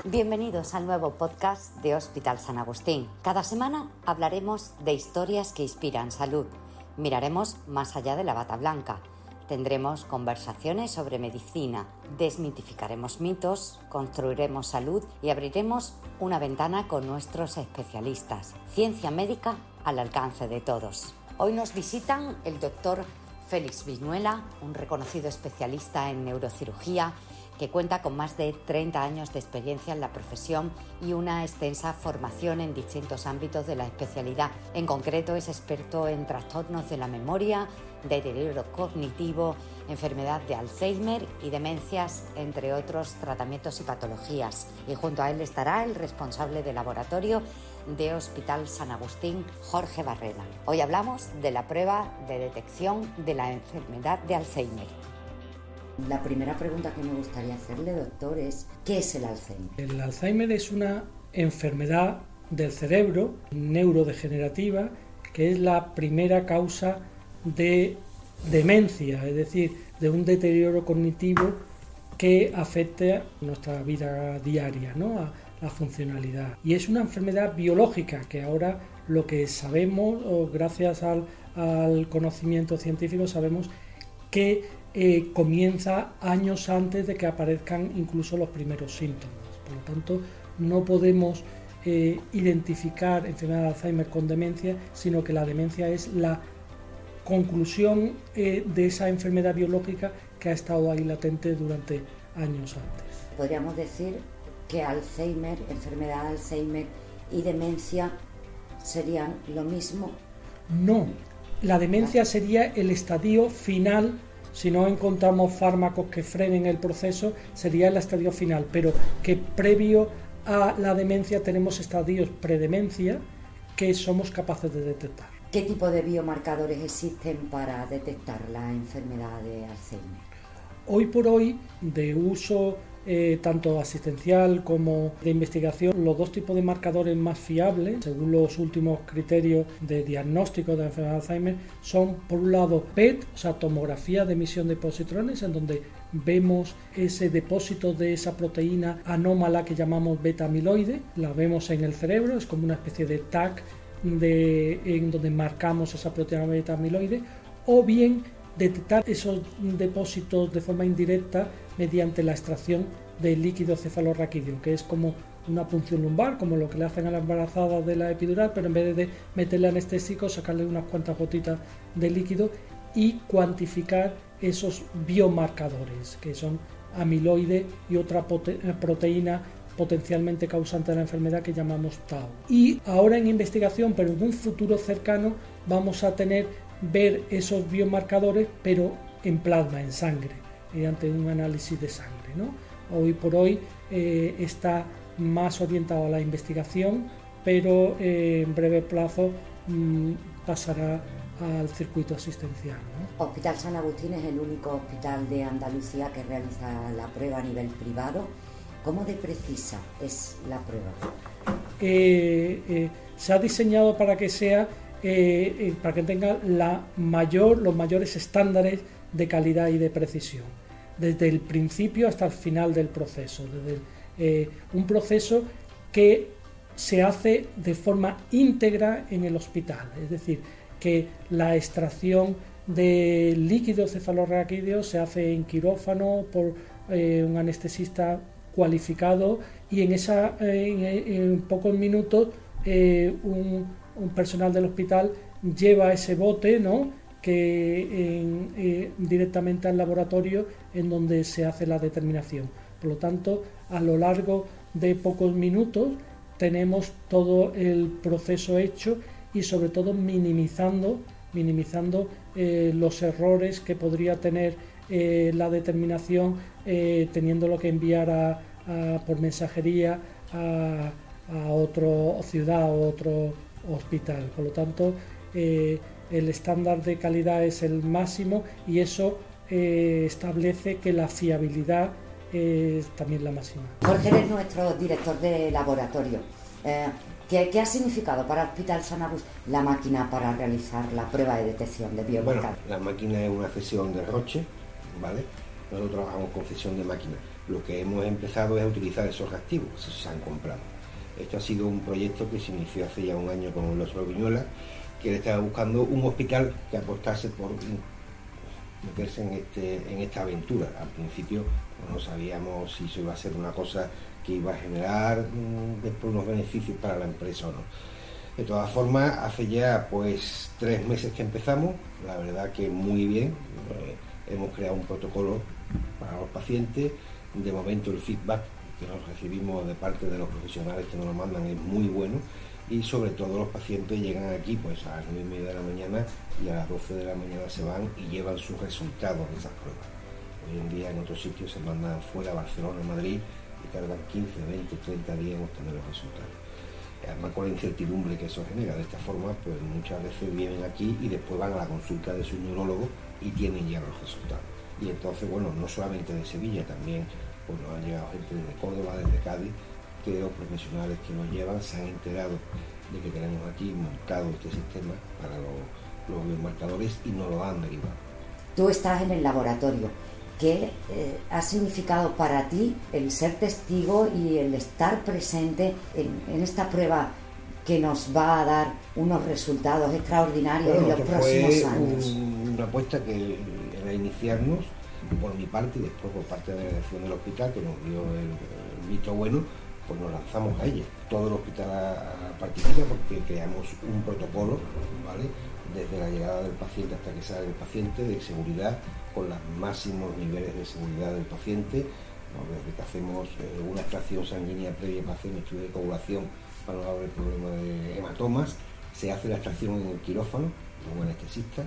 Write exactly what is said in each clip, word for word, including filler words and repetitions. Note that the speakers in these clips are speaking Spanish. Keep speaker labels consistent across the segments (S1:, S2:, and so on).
S1: Bienvenidos al nuevo podcast de Hospital San Agustín. Cada semana hablaremos de historias que inspiran salud. Miraremos más allá de la bata blanca. Tendremos conversaciones sobre medicina, desmitificaremos mitos, construiremos salud y abriremos una ventana con nuestros especialistas. Ciencia médica al alcance de todos. Hoy nos visitan el doctor Félix Viñuela, un reconocido especialista en neurocirugía que cuenta con más de treinta años de experiencia en la profesión y una extensa formación en distintos ámbitos de la especialidad. En concreto, es experto en trastornos de la memoria, deterioro cognitivo, enfermedad de Alzheimer y demencias, entre otros tratamientos y patologías. Y junto a él estará el responsable de laboratorio de Hospital San Agustín, Jorge Barreda. Hoy hablamos de la prueba de detección de la enfermedad de Alzheimer. La primera pregunta que me gustaría hacerle, doctor, es ¿qué es el Alzheimer?
S2: El Alzheimer es una enfermedad del cerebro neurodegenerativa que es la primera causa de demencia, es decir, de un deterioro cognitivo que afecta nuestra vida diaria, ¿no? A la funcionalidad. Y es una enfermedad biológica que ahora lo que sabemos, o gracias al, al conocimiento científico, sabemos que eh, comienza años antes de que aparezcan incluso los primeros síntomas. Por lo tanto, no podemos eh, identificar enfermedad de Alzheimer con demencia, sino que la demencia es la conclusión eh, de esa enfermedad biológica que ha estado ahí latente durante años antes.
S1: Podríamos decir que Alzheimer, enfermedad de Alzheimer y demencia serían lo mismo.
S2: No, la demencia sería el estadio final. Si no encontramos fármacos que frenen el proceso, sería el estadio final, pero que previo a la demencia tenemos estadios predemencia que somos capaces de detectar.
S1: ¿Qué tipo de biomarcadores existen para detectar la enfermedad de Alzheimer?
S2: Hoy por hoy, de uso eh, tanto asistencial como de investigación, los dos tipos de marcadores más fiables, según los últimos criterios de diagnóstico de la enfermedad de Alzheimer, son por un lado P E T, o sea, tomografía de emisión de positrones, en donde vemos ese depósito de esa proteína anómala que llamamos beta-amiloide, la vemos en el cerebro, es como una especie de tag de, en donde marcamos esa proteína beta-amiloide, o bien detectar esos depósitos de forma indirecta mediante la extracción del líquido cefalorraquídeo, que es como una punción lumbar, como lo que le hacen a la embarazada de la epidural, pero en vez de meterle anestésico, sacarle unas cuantas gotitas de líquido y cuantificar esos biomarcadores, que son amiloide y otra proteína potencialmente causante de la enfermedad que llamamos tau. Y ahora en investigación, pero en un futuro cercano, vamos a tener ver esos biomarcadores, pero en plasma, en sangre, mediante un análisis de sangre, ¿no? Hoy por hoy eh, está más orientado a la investigación, pero eh, en breve plazo mmm, pasará al circuito asistencial, ¿no?
S1: Hospital San Agustín es el único hospital de Andalucía que realiza la prueba a nivel privado. ¿Cómo de precisa es la prueba?
S2: Eh, eh, se ha diseñado para que sea Eh, eh, para que tenga la mayor, los mayores estándares de calidad y de precisión, desde el principio hasta el final del proceso, desde eh, un proceso que se hace de forma íntegra en el hospital, es decir, que la extracción de líquido cefalorraquídeo se hace en quirófano por eh, un anestesista cualificado y en, esa, eh, en, en pocos minutos eh, un un personal del hospital lleva ese bote, ¿no?, que en, eh, directamente al laboratorio en donde se hace la determinación. Por lo tanto, a lo largo de pocos minutos tenemos todo el proceso hecho y sobre todo minimizando, minimizando eh, los errores que podría tener eh, la determinación eh, teniéndolo que enviar a, a, por mensajería a, a otra ciudad o otro hospital. Por lo tanto, eh, el estándar de calidad es el máximo y eso eh, establece que la fiabilidad es también la máxima.
S1: Jorge es nuestro director de laboratorio. Eh, ¿qué, ¿Qué ha significado para el Hospital San Agustín la máquina para realizar la prueba de detección de biomarcadores?
S3: Bueno, la máquina es una cesión de Roche, ¿vale? Nosotros trabajamos con cesión de máquina. lo que hemos empezado es a utilizar esos reactivos que se han comprado. Esto ha sido un proyecto que se inició hace ya un año con el doctor Viñuela, que él estaba buscando un hospital que apostase por meterse en, este, en esta aventura. Al principio no sabíamos si eso iba a ser una cosa que iba a generar mmm, después unos beneficios para la empresa o no. De todas formas, hace ya pues tres meses que empezamos, la verdad que muy bien, eh, hemos creado un protocolo para los pacientes. De momento el feedback que nos recibimos de parte de los profesionales que nos lo mandan es muy bueno, y sobre todo los pacientes llegan aquí pues a las nueve y media de la mañana y a las doce de la mañana se van y llevan sus resultados de esas pruebas. Hoy en día en otros sitios se mandan fuera, Barcelona, Madrid, y tardan quince, veinte, treinta días en obtener los resultados. Además, con la incertidumbre que eso genera. De esta forma, pues muchas veces vienen aquí y después van a la consulta de su neurólogo y tienen ya los resultados. Y entonces, bueno, no solamente de Sevilla, también pues nos han llegado gente desde Córdoba, desde Cádiz, que los profesionales que nos llevan se han enterado de que tenemos aquí montado este sistema para los, los biomarcadores y nos lo han derivado.
S1: Tú estás en el laboratorio. ¿Qué eh, ha significado para ti el ser testigo y el estar presente en, en esta prueba que nos va a dar unos resultados extraordinarios bueno, en los próximos
S3: fue
S1: años?
S3: Un, una apuesta que era iniciarnos por mi parte y después por parte de la dirección del hospital, que nos dio el, el visto bueno, pues nos lanzamos a ella. Todo el hospital participa porque creamos un protocolo, ¿vale?, desde la llegada del paciente hasta que sale el paciente, de seguridad, con los máximos niveles de seguridad del paciente, ¿no? Desde que hacemos eh, una extracción sanguínea previa para hacer un estudio de coagulación para no haber problema de hematomas, se hace la extracción en el quirófano, con un anestesista.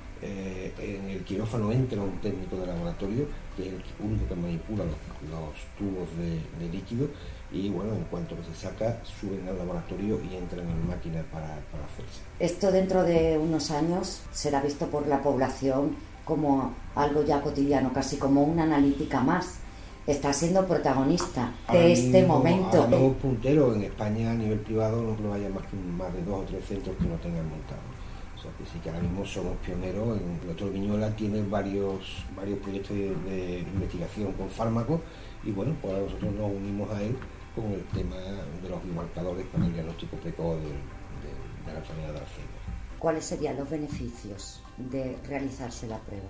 S3: Eh, en el quirófano entra un técnico de laboratorio, que es el único que manipula los, los tubos de, de líquido, y bueno, en cuanto que se saca, suben al laboratorio y entran en la máquina para, para hacerse.
S1: Esto dentro de unos años será visto por la población como algo ya cotidiano, casi como una analítica más. Está siendo protagonista de ahora este mismo, momento.
S3: Ahora mismo puntero en España a nivel privado, no creo que haya más, que más de dos o tres centros que lo tengan montado. O sea que sí que ahora mismo somos pioneros. El doctor Viñuela tiene varios, varios proyectos de, de investigación con fármacos y bueno, pues ahora nosotros nos unimos a él con el tema de los biomarcadores para el diagnóstico precoz de, de, de la enfermedad de Alzheimer.
S1: ¿Cuáles serían los beneficios de realizarse la prueba?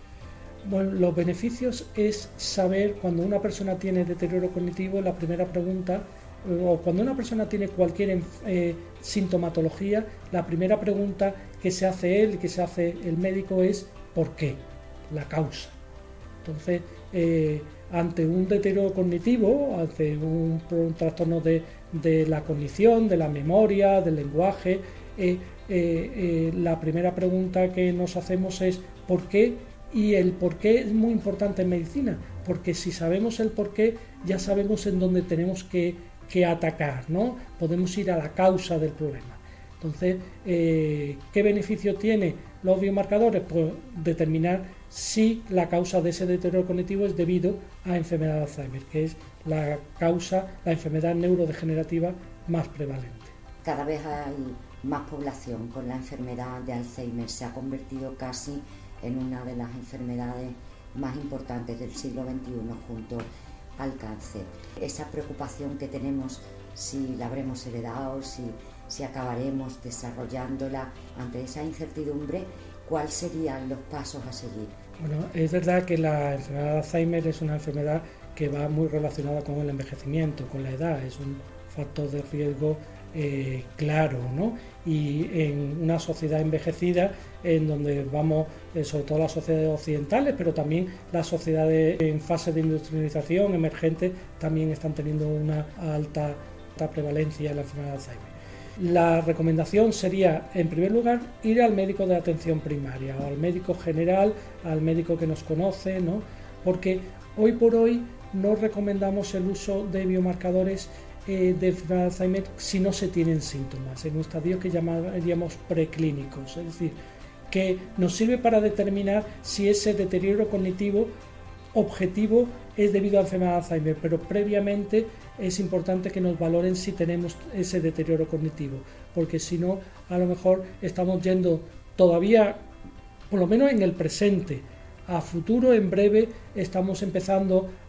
S2: Bueno, los beneficios es saber cuando una persona tiene deterioro cognitivo, la primera pregunta, o cuando una persona tiene cualquier eh, sintomatología, la primera pregunta que se hace él y que se hace el médico es ¿por qué? La causa. Entonces, eh, ante un deterioro cognitivo, ante un, un trastorno de, de la cognición, de la memoria, del lenguaje, eh, eh, eh, la primera pregunta que nos hacemos es ¿por qué? Y el por qué es muy importante en medicina, porque si sabemos el por qué, ya sabemos en dónde tenemos que, que atacar, ¿no? Podemos ir a la causa del problema. Entonces, eh, ¿qué beneficio tiene los biomarcadores? Pues determinar si la causa de ese deterioro cognitivo es debido a enfermedad de Alzheimer, que es la causa, la enfermedad neurodegenerativa más prevalente.
S1: Cada vez hay más población con la enfermedad de Alzheimer, se ha convertido casi en una de las enfermedades más importantes del siglo veintiuno junto al cáncer. Esa preocupación que tenemos, si la habremos heredado, si, si acabaremos desarrollándola ante esa incertidumbre, ¿cuáles serían los pasos a seguir?
S2: Bueno, es verdad que la enfermedad de Alzheimer es una enfermedad que va muy relacionada con el envejecimiento, con la edad, es un factor de riesgo eh, claro, ¿no? Y en una sociedad envejecida, en donde vamos, eh, sobre todo las sociedades occidentales, pero también las sociedades en fase de industrialización emergentes, también están teniendo una alta, alta prevalencia en la enfermedad de Alzheimer. La recomendación sería, en primer lugar, ir al médico de atención primaria, o al médico general, al médico que nos conoce, ¿no? Porque hoy por hoy no recomendamos el uso de biomarcadores eh, de enfermedad de Alzheimer si no se tienen síntomas, en un estadio que llamaríamos preclínicos, es decir, que nos sirve para determinar si ese deterioro cognitivo objetivo es debido a enfermedad de Alzheimer, pero previamente es importante que nos valoren si tenemos ese deterioro cognitivo, porque si no, a lo mejor estamos yendo todavía, por lo menos en el presente, a futuro, en breve, estamos empezando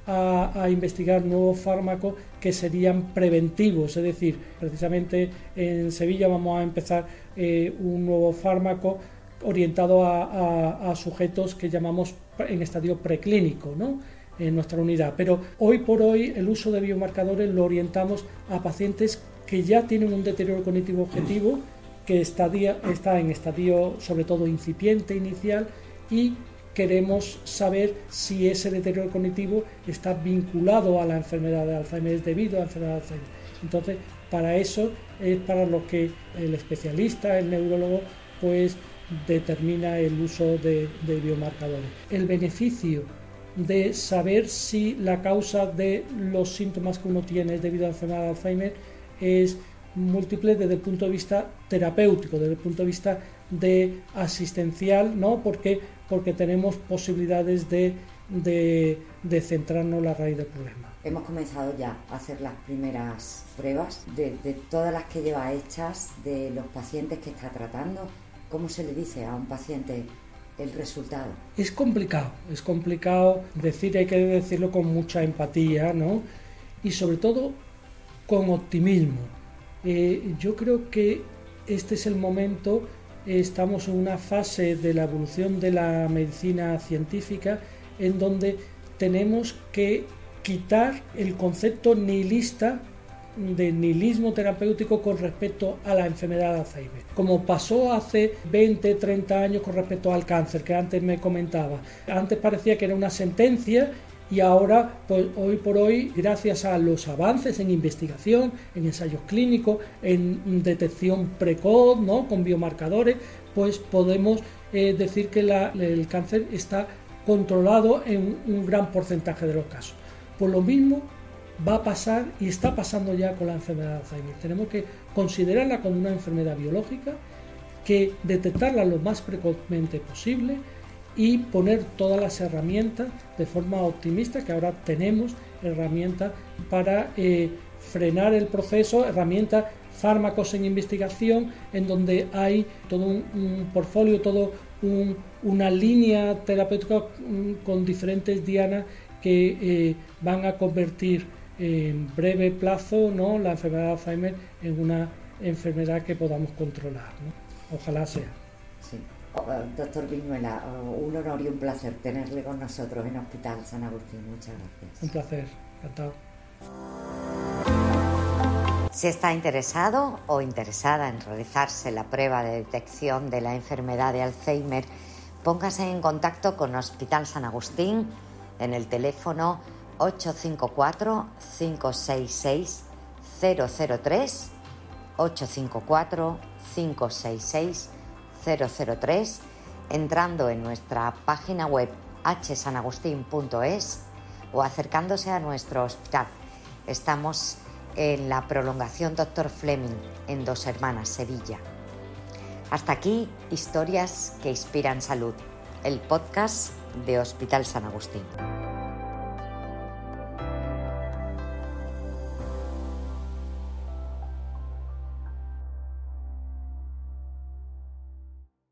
S2: a, a investigar nuevos fármacos que serían preventivos, es decir, precisamente en Sevilla vamos a empezar eh, un nuevo fármaco orientado a, a, a sujetos que llamamos en estadio preclínico, ¿no?, en nuestra unidad. Pero hoy por hoy el uso de biomarcadores lo orientamos a pacientes que ya tienen un deterioro cognitivo objetivo, que está, está en estadio sobre todo incipiente, inicial, y queremos saber si ese deterioro cognitivo está vinculado a la enfermedad de Alzheimer, es debido a la enfermedad de Alzheimer. Entonces, para eso es para lo que el especialista, el neurólogo, pues determina el uso de, de biomarcadores. El beneficio de saber si la causa de los síntomas que uno tiene es debido a la enfermedad de Alzheimer es múltiple desde el punto de vista terapéutico, desde el punto de vista de asistencial, ¿no? Porque, porque tenemos posibilidades de, de, de centrarnos en la raíz del problema.
S1: Hemos comenzado ya a hacer las primeras pruebas de, de todas las que lleva hechas, de los pacientes que está tratando. ¿Cómo se le dice a un paciente el resultado?
S2: Es complicado, es complicado decir, hay que decirlo con mucha empatía, ¿no? Y sobre todo con optimismo. Eh, yo creo que este es el momento, eh, estamos en una fase de la evolución de la medicina científica en donde tenemos que quitar el concepto nihilista de nihilismo terapéutico con respecto a la enfermedad de Alzheimer, como pasó hace veinte, treinta años con respecto al cáncer que antes me comentaba. Antes parecía que era una sentencia y ahora, pues hoy por hoy, gracias a los avances en investigación, en ensayos clínicos, en detección precoz, ¿no?, con biomarcadores, pues podemos eh, decir que la, el cáncer está controlado en un gran porcentaje de los casos. Por lo mismo va a pasar y está pasando ya con la enfermedad de Alzheimer. Tenemos que considerarla como una enfermedad biológica, que detectarla lo más precozmente posible y poner todas las herramientas de forma optimista, que ahora tenemos herramientas para eh, frenar el proceso, herramientas, fármacos en investigación, en donde hay todo un, un portfolio, todo un, una línea terapéutica um, con diferentes dianas que eh, van a convertir en breve plazo, ¿no?, la enfermedad de Alzheimer en una enfermedad que podamos controlar, ¿no? Ojalá sea.
S1: Sí. Doctor Viñuela, un honor y un placer tenerle con nosotros en Hospital San Agustín. Muchas gracias.
S2: Un placer, encantado.
S1: Si está interesado o interesada en realizarse la prueba de detección de la enfermedad de Alzheimer, póngase en contacto con Hospital San Agustín en el teléfono ocho cinco cuatro, cinco seis seis, cero cero tres, ocho cinco cuatro, cinco seis seis, cero cero tres, entrando en nuestra página web hache san agustín punto es o acercándose a nuestro hospital. Estamos en la prolongación Doctor Fleming, en Dos Hermanas, Sevilla. Hasta aquí, Historias que Inspiran Salud, el podcast de Hospital San Agustín.